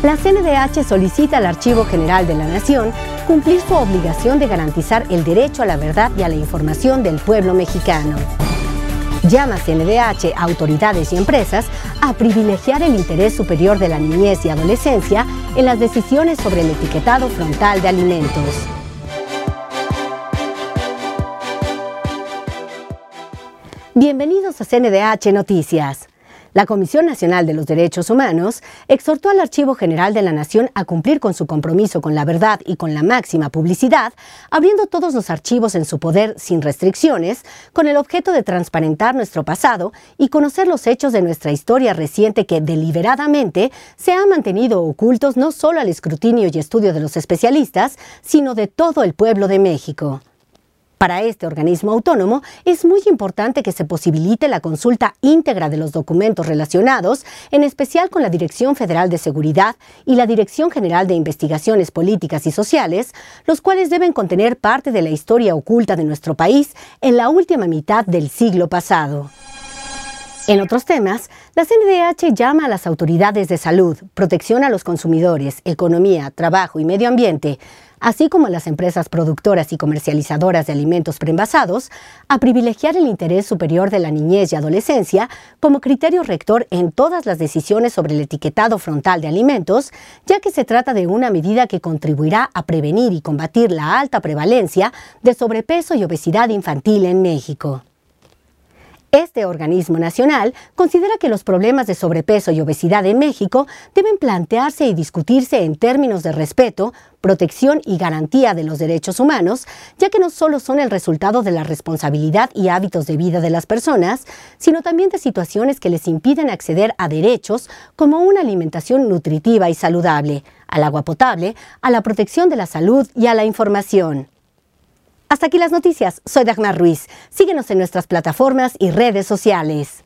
La CNDH solicita al Archivo General de la Nación cumplir su obligación de garantizar el derecho a la verdad y a la información del pueblo mexicano. Llama CNDH a autoridades y empresas a privilegiar el interés superior de la niñez y adolescencia en las decisiones sobre el etiquetado frontal de alimentos. Bienvenidos a CNDH Noticias. La Comisión Nacional de los Derechos Humanos exhortó al Archivo General de la Nación a cumplir con su compromiso con la verdad y con la máxima publicidad, abriendo todos los archivos en su poder sin restricciones, con el objeto de transparentar nuestro pasado y conocer los hechos de nuestra historia reciente que deliberadamente se han mantenido ocultos no solo al escrutinio y estudio de los especialistas, sino de todo el pueblo de México. Para este organismo autónomo es muy importante que se posibilite la consulta íntegra de los documentos relacionados, en especial con la Dirección Federal de Seguridad y la Dirección General de Investigaciones Políticas y Sociales, los cuales deben contener parte de la historia oculta de nuestro país en la última mitad del siglo pasado. En otros temas, la CNDH llama a las autoridades de salud, protección a los consumidores, economía, trabajo y medio ambiente, así como a las empresas productoras y comercializadoras de alimentos preenvasados, a privilegiar el interés superior de la niñez y adolescencia como criterio rector en todas las decisiones sobre el etiquetado frontal de alimentos, ya que se trata de una medida que contribuirá a prevenir y combatir la alta prevalencia de sobrepeso y obesidad infantil en México. Este organismo nacional considera que los problemas de sobrepeso y obesidad en México deben plantearse y discutirse en términos de respeto, protección y garantía de los derechos humanos, ya que no solo son el resultado de la responsabilidad y hábitos de vida de las personas, sino también de situaciones que les impiden acceder a derechos como una alimentación nutritiva y saludable, al agua potable, a la protección de la salud y a la información. Hasta aquí las noticias. Soy Dagmar Ruiz. Síguenos en nuestras plataformas y redes sociales.